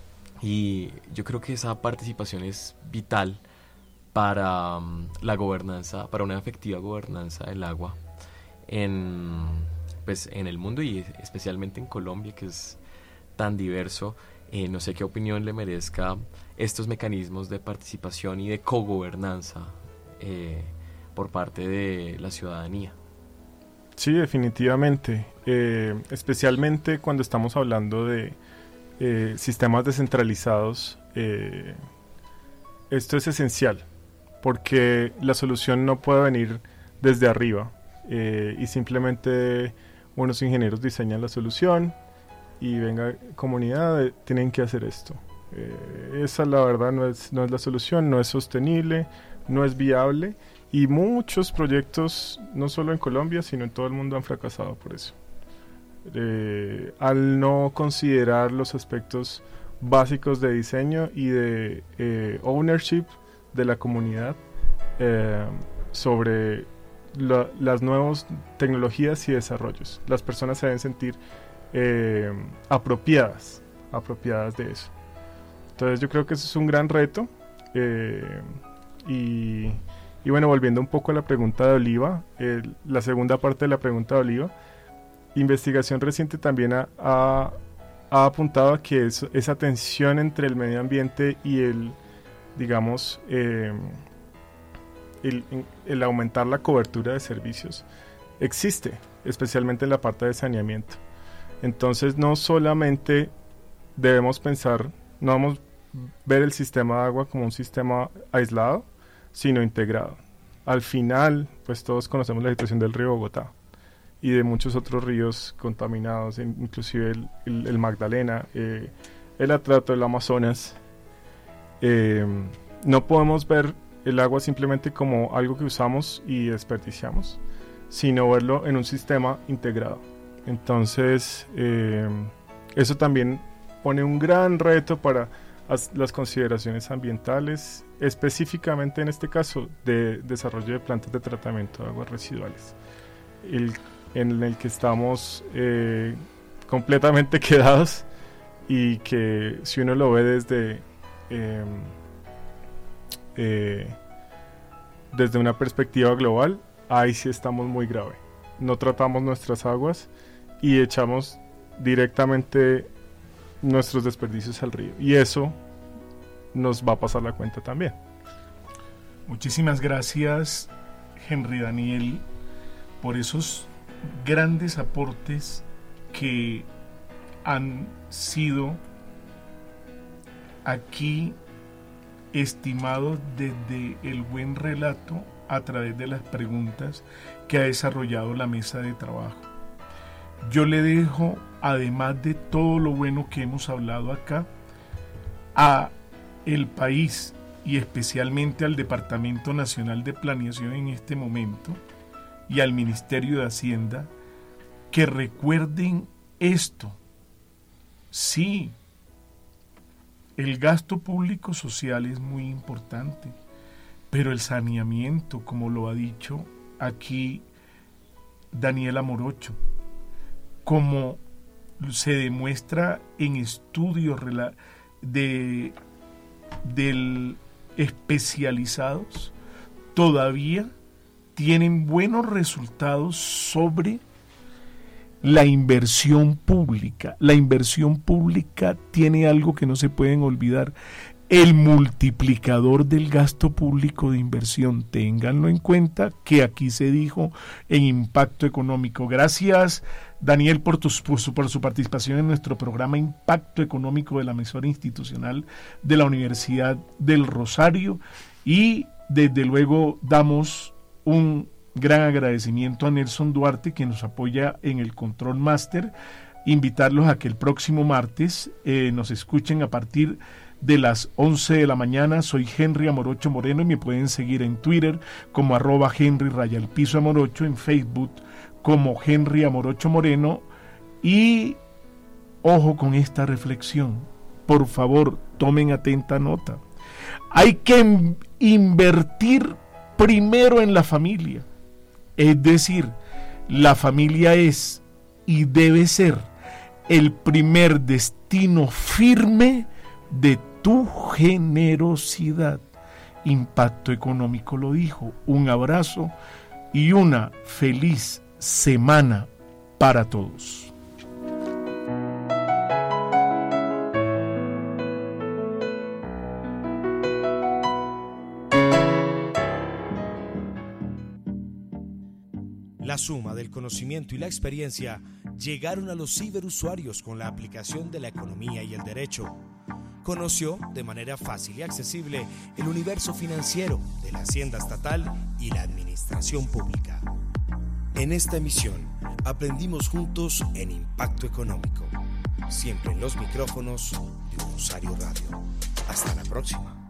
Y yo creo que esa participación es vital para um, la gobernanza, para una efectiva gobernanza del agua en, pues, en el mundo, y especialmente en Colombia, que es tan diverso. Eh, no sé qué opinión le merezca estos mecanismos de participación y de cogobernanza eh, por parte de la ciudadanía. Sí, definitivamente, eh, especialmente cuando estamos hablando de eh, sistemas descentralizados. Eh, esto es esencial, porque la solución no puede venir desde arriba eh, y simplemente unos ingenieros diseñan la solución y venga comunidad, tienen que hacer esto. Eh, esa la verdad no es, no es la solución, no es sostenible, no es viable, y muchos proyectos, no solo en Colombia, sino en todo el mundo, han fracasado por eso. Eh, al no considerar los aspectos básicos de diseño y de eh, ownership de la comunidad eh, sobre la, las nuevas tecnologías y desarrollos. Las personas se deben sentir eh, apropiadas, apropiadas de eso. Entonces yo creo que eso es un gran reto. Eh, y, y bueno, volviendo un poco a la pregunta de Oliva, eh, la segunda parte de la pregunta de Oliva, investigación reciente también ha, ha, ha apuntado a que es, esa tensión entre el medio ambiente y el, digamos, eh, el, el aumentar la cobertura de servicios existe, especialmente en la parte de saneamiento. Entonces no solamente debemos pensar, no vamos a ver el sistema de agua como un sistema aislado, sino integrado. Al final, pues todos conocemos la situación del río Bogotá y de muchos otros ríos contaminados, inclusive el, el, el Magdalena, eh, el Atrato del Amazonas. Eh, no podemos ver el agua simplemente como algo que usamos y desperdiciamos, sino verlo en un sistema integrado. Entonces, eh, eso también pone un gran reto para as, las consideraciones ambientales, específicamente en este caso de desarrollo de plantas de tratamiento de aguas residuales. El en el que estamos eh, completamente quedados y que si uno lo ve desde eh, eh, desde una perspectiva global, ahí sí estamos muy grave. No tratamos nuestras aguas y echamos directamente nuestros desperdicios al río, y eso nos va a pasar la cuenta también. Muchísimas gracias, Henry Daniel, por esos grandes aportes que han sido aquí estimados desde el buen relato a través de las preguntas que ha desarrollado la mesa de trabajo. Yo le dejo, además de todo lo bueno que hemos hablado acá, a el país y especialmente al Departamento Nacional de Planeación en este momento y al Ministerio de Hacienda, que recuerden esto. Sí, el gasto público social es muy importante, pero el saneamiento, como lo ha dicho aquí Daniela Morocho, como se demuestra en estudios de, del especializados, todavía tienen buenos resultados sobre la inversión pública. La inversión pública tiene algo que no se pueden olvidar: el multiplicador del gasto público de inversión. Ténganlo en cuenta, que aquí se dijo en impacto económico. Gracias, Daniel, por, tus, por, su, por su participación en nuestro programa Impacto Económico de la emisora institucional de la Universidad del Rosario, y desde luego damos un gran agradecimiento a Nelson Duarte, que nos apoya en el Control Master. Invitarlos a que el próximo martes eh, nos escuchen a partir de las once de la mañana. Soy Henry Amorocho Moreno y me pueden seguir en Twitter como arroba Henry raya el piso Amorocho, en Facebook como Henry Amorocho Moreno. Y ojo con esta reflexión, por favor, tomen atenta nota. Hay que invertir primero en la familia, es decir, la familia es y debe ser el primer destino firme de tu generosidad. Impacto Económico lo dijo. Un abrazo y una feliz semana para todos. La suma del conocimiento y la experiencia llegaron a los ciberusuarios con la aplicación de la economía y el derecho. Conoció de manera fácil y accesible el universo financiero de la Hacienda Estatal y la Administración Pública. En esta emisión aprendimos juntos en Impacto Económico, siempre en los micrófonos de Rosario Radio. Hasta la próxima.